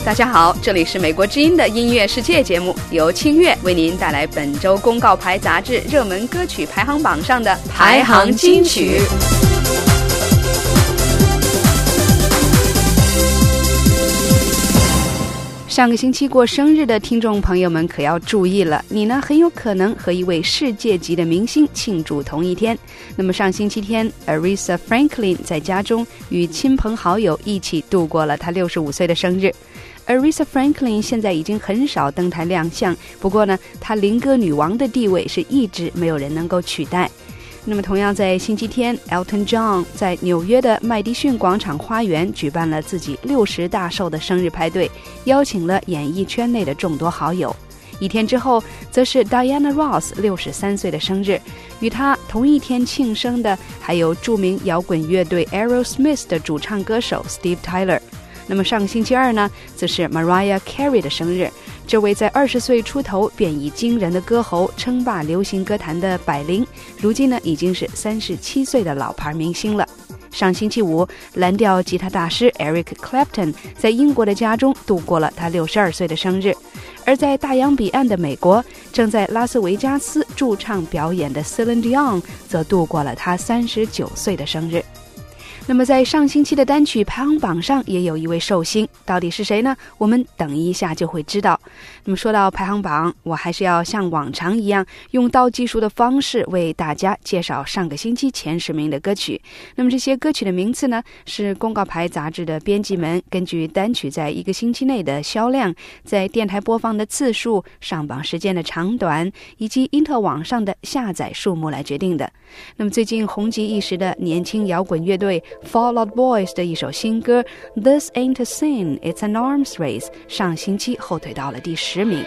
大家好，这里是美国之音的音乐世界节目，由清月为您带来本周公告牌杂志热门歌曲排行榜上的排行金曲。上个星期过生日的听众朋友们可要注意了，你呢很有可能和一位世界级的明星庆祝同一天。那么上星期天 Aretha Franklin 在家中与亲朋好友一起度过了她65岁的生日。Aretha Franklin 现在已经很少登台亮相，不过呢她灵歌女王的地位是一直没有人能够取代。那么同样在星期天 Elton John 在纽约的麦迪逊广场花园举办了自己60大寿的生日派对，邀请了演艺圈内的众多好友。一天之后则是 Diana Ross 63岁的生日，与她同一天庆生的还有著名摇滚乐队 Aerosmith 的主唱歌手 Steve Tyler。那么上个星期二呢，则是 Mariah Carey 的生日。这位在20岁出头便以惊人的歌喉称霸流行歌坛的百灵，如今呢已经是37岁的老牌明星了。上星期五，蓝调吉他大师 Eric Clapton 在英国的家中度过了他62岁的生日。而在大洋彼岸的美国，正在拉斯维加斯驻唱表演的 Celine Dion 则度过了他39岁的生日。那么在上星期的单曲排行榜上也有一位寿星，到底是谁呢？我们等一下就会知道。那么说到排行榜，我还是要像往常一样用倒计数的方式为大家介绍上个星期前10名的歌曲。那么这些歌曲的名次呢，是公告牌杂志的编辑们根据单曲在一个星期内的销量，在电台播放的次数、上榜时间的长短以及因特网上的下载数目来决定的。那么最近红极一时的年轻摇滚乐队Fall Out Boys 的一首新歌 This Ain't a Sin, It's an Arms Race 上星期后退到了第10名。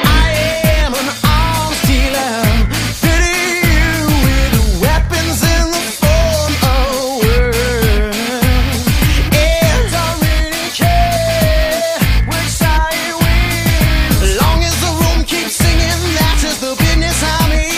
I am an arms dealer, fitting you with weapons in the form of words, and I really care which side you win, as long as the room keeps singing, that is the business I'm in.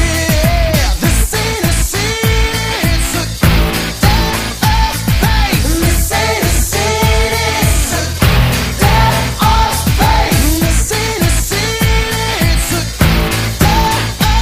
This ain't a sin, it's a death of faith. This ain't a sin, it's a death of faith. This ain't a sin, it's a death of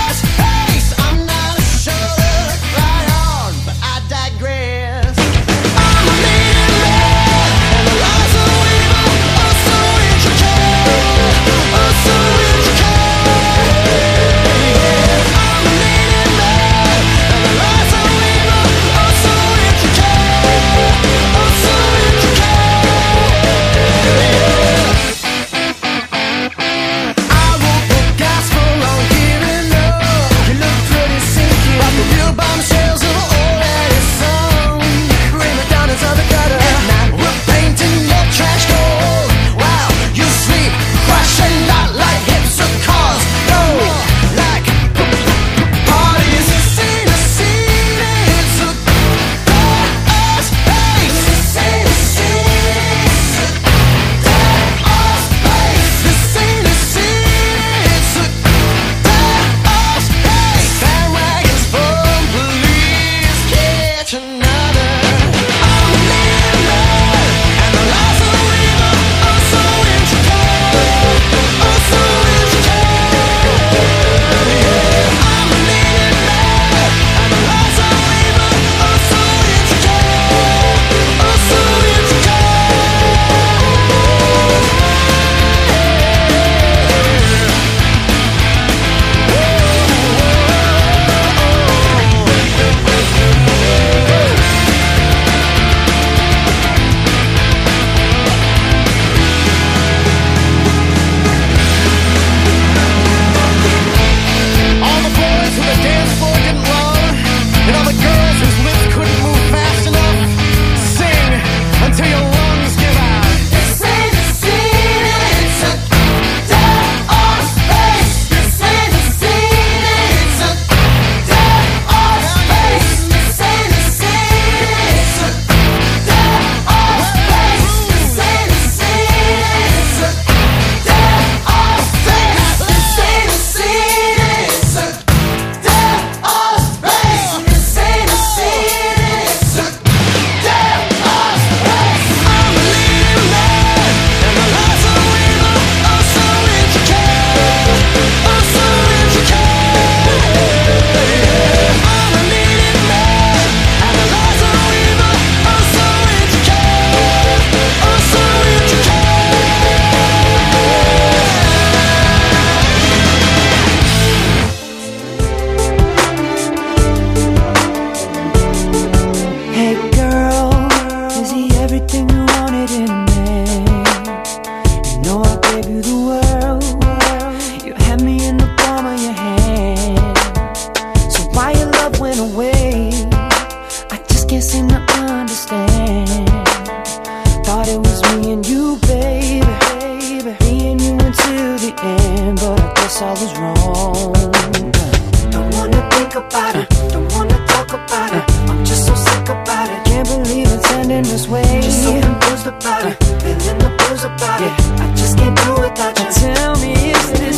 went away. I just can't seem to understand. Thought it was me and you, baby, me and you until the end, but I guess I was wrong. Don't wanna think about it, don't wanna talk about it. I'm just so sick about it. Can't believe it's ending this way. Just so confused about it, feeling the blues about it. I just can't do without you. Tell me, is this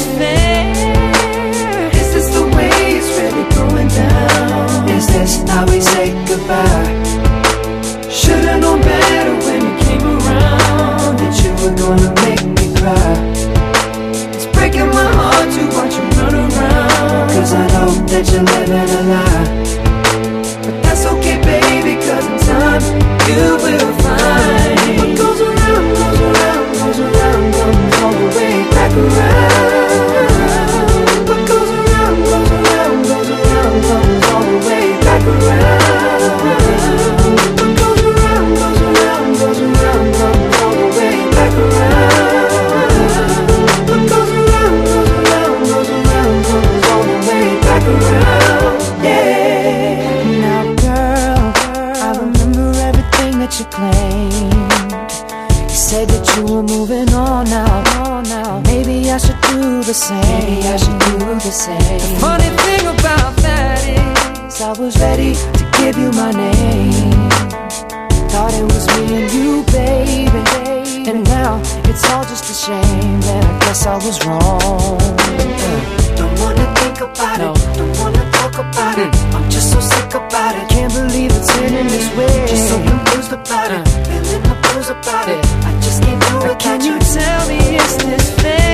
fair? Is this the way it's really going down? Is this how we say goodbye? Should've known better when you came around, that you were gonna make me cry. It's breaking my heart to watch you run around, cause I know that you're living a lie. But that's okay, baby, cause in time you will find what goes around, goes around, goes around, comes all the way back around. What goes around, goes around, goes around, comes all the way back around. What goes around, goes around, goes around, comes all the way back around. What goes around, goes around, goes around, comes all the way back around. Yeah. Now, girl, I remember everything that you claimed. You said that you were moving on now. Maybe I should do the same. Maybe I should do the same. The funny thing about that is I was ready to give you my name. Thought it was me and you, baby. And now it's all just a shame that I guess I was wrong. Don't wanna think about it, don't wanna talk about it. I'm just so sick about it. Can't believe it's ending this way. Just so confused about it, feeling the blues about it. I just can't do it. Can you tell me, is this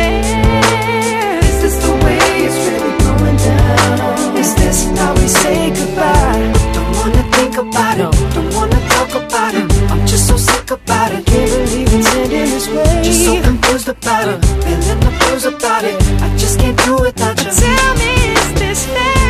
fair? Is this the way it's really going down? Is this how we say goodbye? Don't wanna think about it, don't wanna talk about it. I'm just so sick about it. Can't believe it's ending this way. Just so confused about it, feeling the blues about it. I just can't do it without you. Tell me, is this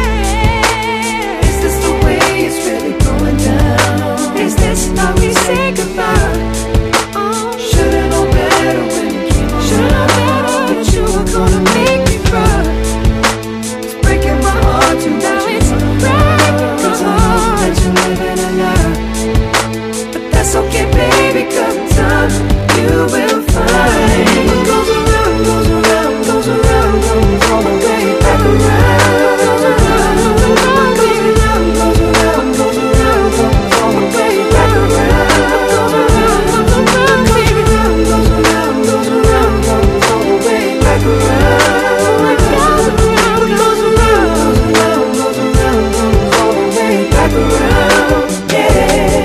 fair? Is this the way it's really going down? Is this how we say goodbye? Should've known better when you came around. Should've known better that you were gonna make me cry. It's breaking my heart to now it's breaking my heart that you're living a lie. But that's okay, baby, cause in time you will find what goes around, goes around, goes around, comes all the way back around. Goes around, goes around, goes around, goes around, goes around, comes all the way back around. Goes around, goes around, baby, goes around, goes around, comes all the way back around. What goes around, goes around, goes around, goes around, comes all the way back around. Yeah.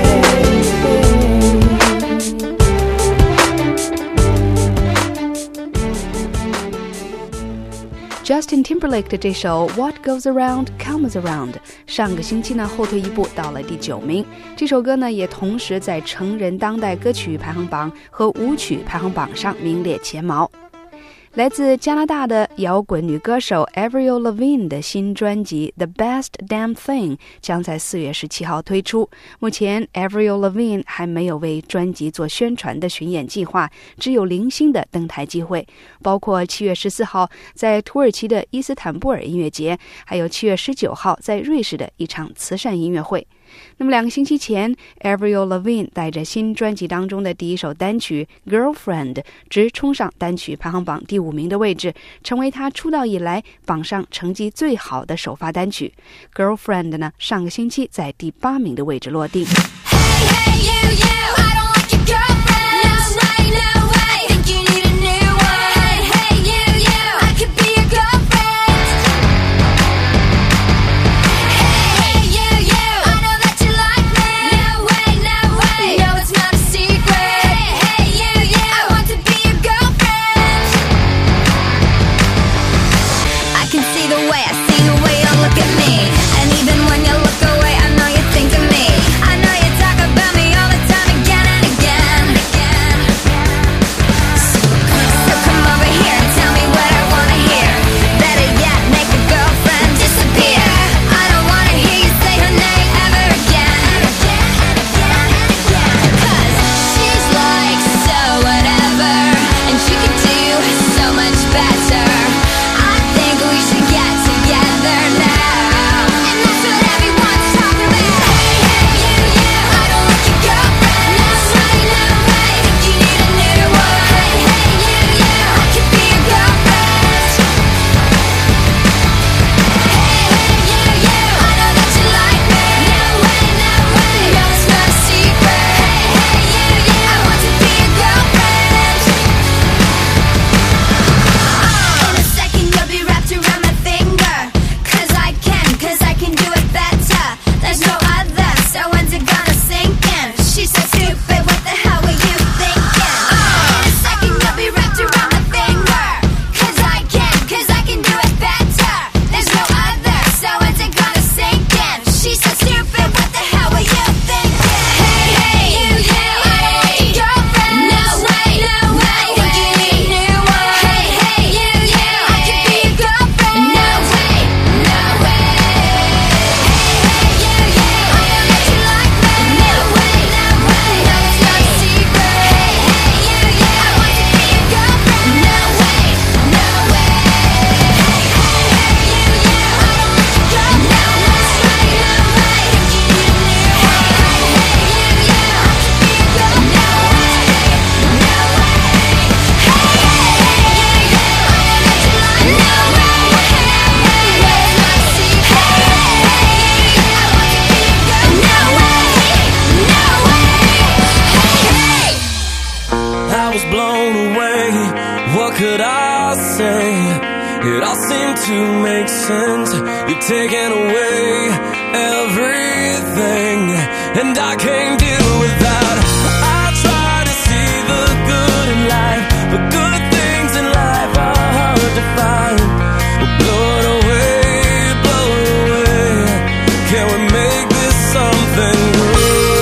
Justin Timberlake 的这首 What Goes Around Comes Around 上个星期呢后退一步到了第9名。这首歌呢也同时在成人当代歌曲排行榜和舞曲排行榜上名列前茅。来自加拿大的摇滚女歌手 Avril Lavigne 的新专辑 The Best Damn Thing 将在4月17号推出。目前 Avril Lavigne 还没有为专辑做宣传的巡演计划，只有零星的登台机会，包括7月14号在土耳其的伊斯坦布尔音乐节，还有7月19号在瑞士的一场慈善音乐会。那么2个星期前 Avril Lavigne 带着新专辑当中的第一首单曲 Girlfriend 直冲上单曲排行榜第5名的位置，成为她出道以来榜上成绩最好的首发单曲。 Girlfriend 呢上个星期在第8名的位置落地。 Hey, hey, you, I don't like your girlfriend. No way, no way, think you need a new one. Hey, you, I could be your girlfriend. Hey, you, I know that you like me. No way, no, it's not a secret. Hey, you, I want to be your girlfriend. I can see the way you look at me. And even when you look away, I know you think of me. I know you talk about me all the time. to make sense. You're taking away everything, and I can't deal with that. I try to see the good in life, but good things in life are hard to find. Blow it away, blow it away. Can we make this something good?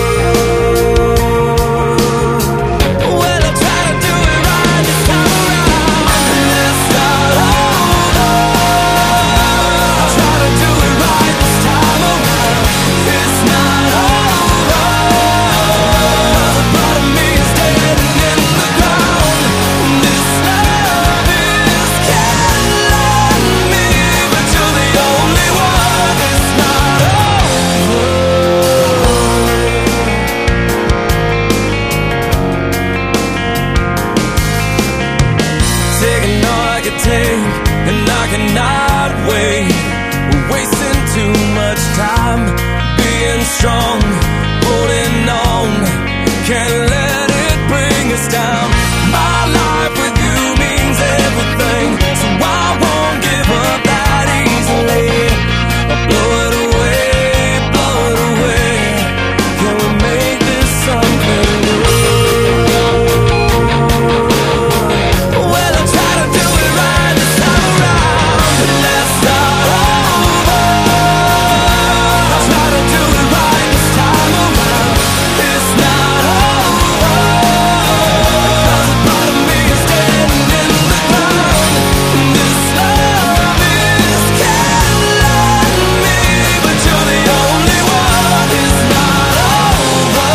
And I cannot wait. We're wasting too much time being strong, holding on. Can't let it bring us down. My life with you means everything, so I won't give up that easily. I'll blow it away, blow it away. Can we make this something new? Well, I'll try to do it right this time around. Let's start over. I'll try to do it right this time around. It's not over, 'cause a part of me is dead and in the ground. This love is killing me, but you're the only one. It's not over.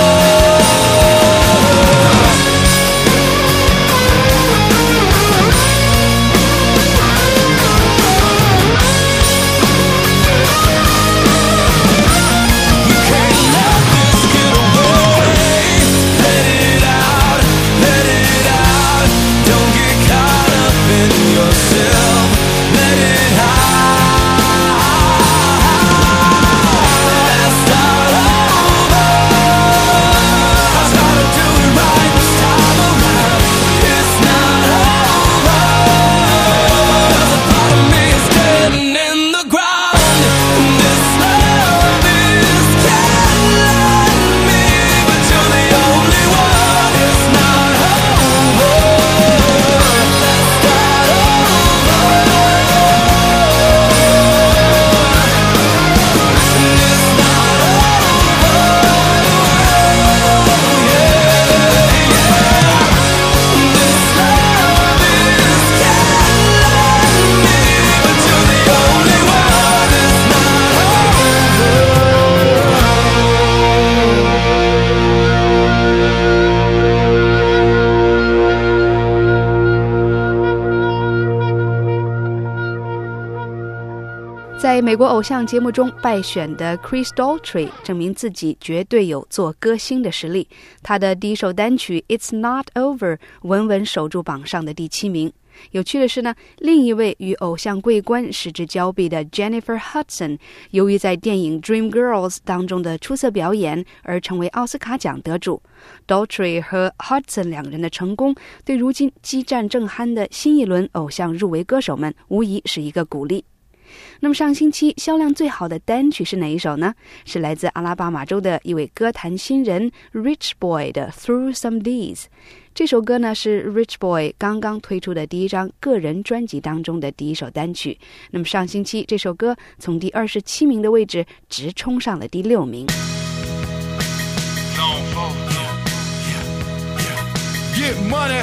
You can't let this get away. Let it out, let it out. Don't get caught up in yourself. Let it out. Let's start over. I'll try to do it right this time around. It's not over, 'cause a part of me is dead and in the ground. This love is killing me, but you're the only one. It's not over. Let's start over. It's not over. This love is killing me, but you're the only one. It's not over. 在美国偶像节目中败选的 Chris Daughtry 证明自己绝对有做歌星的实力。他的第一首单曲 It's Not Over 稳稳守住榜上的第7名。有趣的是呢，另一位与偶像桂冠失之交臂的 Jennifer Hudson， 由于在电影 Dreamgirls 当中的出色表演而成为奥斯卡奖得主。Daughtry 和 Hudson 两人的成功，对如今激战正酣的新一轮偶像入围歌手们无疑是一个鼓励。那么上星期销量最好的单曲是哪一首呢？是来自阿拉巴马州的一位歌坛新人 Rich Boy 的 Through Some Days。 这首歌呢是 Rich Boy 刚刚推出的第一张个人专辑当中的第一首单曲。那么上星期这首歌从第27名的位置直冲上了第6名。 Get money,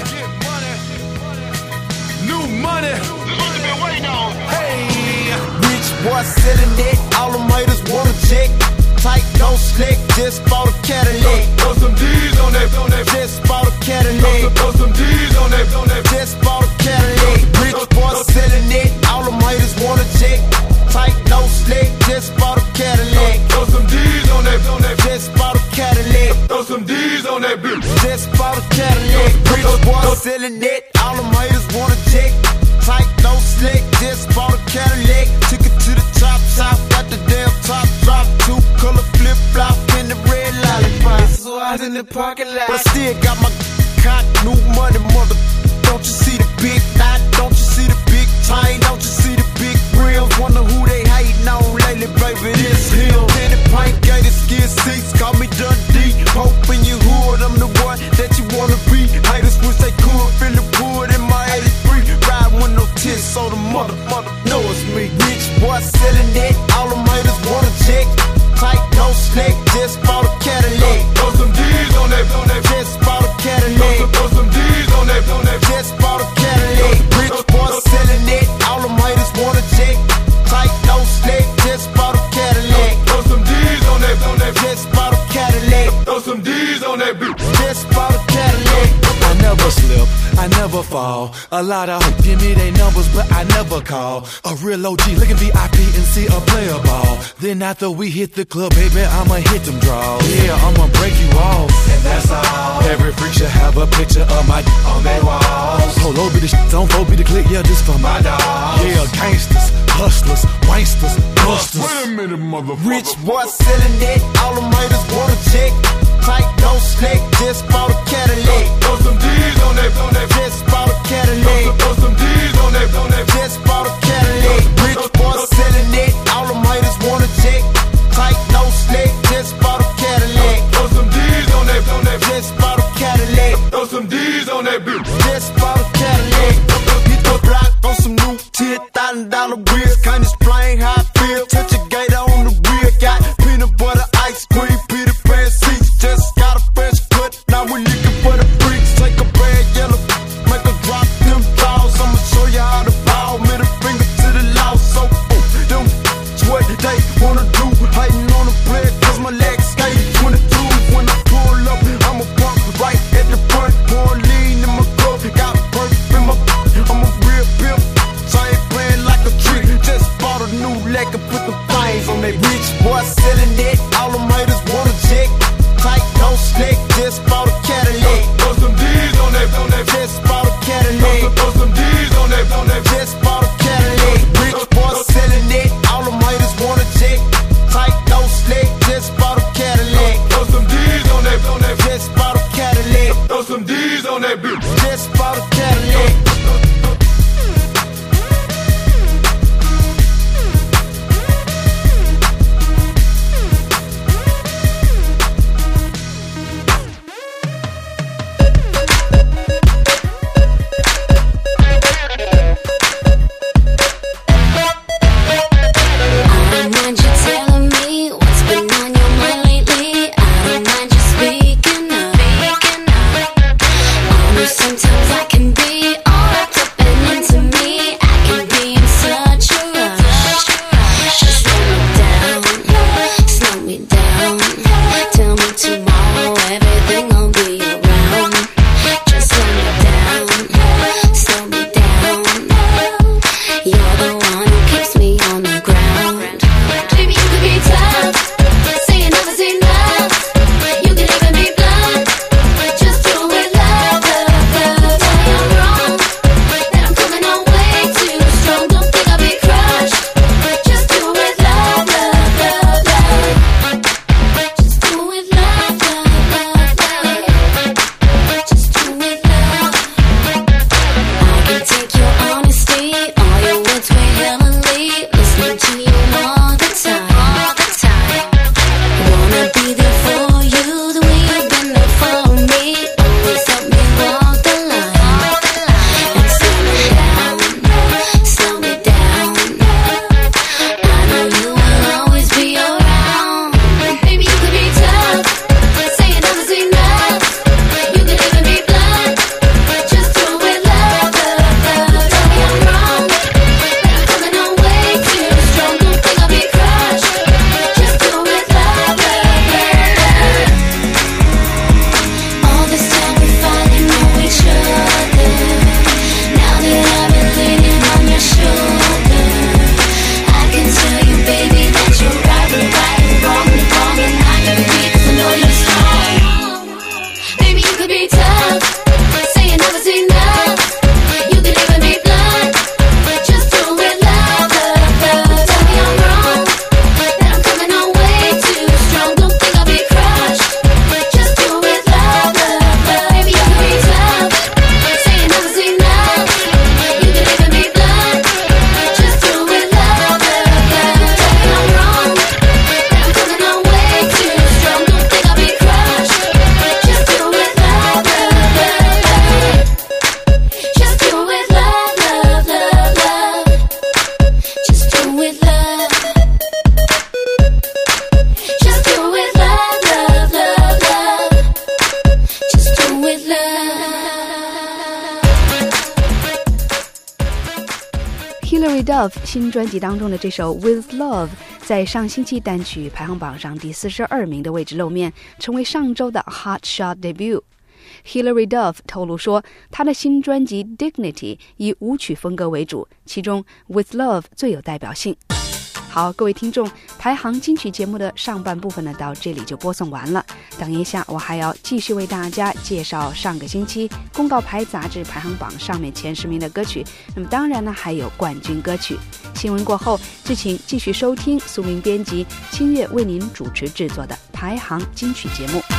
new money. Hey, rich boy selling it. All them haters wanna check. Tight, no slick. Just bought a Cadillac. Throw some D's on that. Just bought a Cadillac. Throw some D's on that. Just bought a Cadillac. Rich boy selling it. All them haters wanna check. Tight, no slick. Just bought a Cadillac. Throw some D's on that. Just bought a Cadillac. Throw some D's on that bitch. Just bought a Cadillac. Rich boy selling it. All them haters wanna check. Tight, no slick. Just bought a Cadillac. Took it to the top. Got the damn top drop. 2-color flip flop and the red lollipop. So I was in the parking lot, but I still got my cock. New money, mother. Don't you see the big knot? Don't you see the big chain? Don't you see the big it is him. Danny Pike gated skid seats, call me Dundee. Hope in your hood, I'm the one that you wanna be. Haters wish they could feel the wood in my 83. Riding with no tits, so the mother know it's me. Rich boy selling it, all them haters wanna check. Tight, no slick, just bought a Cadillac. Throw some D's on that, Just bought a Cadillac. throw some D's on that, Just bought a Cadillac. Rich boy selling it, all them haters wanna check. Tight, no slick, just bought a Cadillac. throw some D's on that, Just bought a Cadillac. throw some D's on that beat. Just bought a Cadillac. I never slip, I never fall. A lot of hope give me they numbers, but I never call. A real OG looking VIP and see a player ball. Then after we hit the club, baby, I'ma hit them draws. Yeah, I'ma break you off, and that's all. Every freak should have a picture of my on their walls. Polo be the shit, don't go be the click, yeah, this for my dog. Yeah, gangsters, hustlers, wanksters, busters. Wait a minute, motherfucker. Rich boy selling it, all them haters wanna check. Tight, no slick, just bought a Cadillac. Throw some D's on that, Just bought a Cadillac. throw some D's on that, Just bought a Cadillac. Rich boy selling it, all them haters wanna check. Tight, no slick, just bought a Cadillac. throw some D's on that, Just bought a Cadillac. throw some D's on that beat. Just bought a Cadillac. Hit the block on some new $10,000 wheels. Can't explain how I feel. Touch a gator on the rear. Got peanut butter, ice cream, Peter Pan seats. Just got a fresh cut. Now we looking for the freaks. Take a bad yellow, make her drop them balls. I'ma show you how to ball. Middle finger to the law. So them what they wanna do. Hating on the player 'cause my legs skate 22. When I pull up, I'ma pump right at the front. Pour lean in my cup. Got perk in my. I'm a real pimp. So I ain't playing like a trick. Just bought a new leg and put the things on they rich boy selling it. All them haters wanna check. Tight, no slick. Just bought a Cadillac. Throw some D's on that, Just bought a Cadillac. throw some D's on that, Just bought a Cadillac. Rich boy selling it. All them haters wanna check. Tight, no slick. Just bought a Cadillac. throw some D's on that, Just bought a Cadillac. throw some D's on that beat. Just bought a Cadillac. Love 新专辑当中的这首 With Love 在上星期单曲排行榜上第42名的位置露面，成为上周的 Hot Shot Debut。Hilary Duff 透露说，他的新专辑 Dignity 以舞曲风格为主，其中 With Love 最有代表性。好，各位听众，排行金曲节目的上半部分呢，到这里就播送完了。等一下，我还要继续为大家介绍上个星期公告牌杂志排行榜上面前10名的歌曲。那么当然呢，还有冠军歌曲。新闻过后，就请继续收听苏明编辑、清月为您主持制作的排行金曲节目。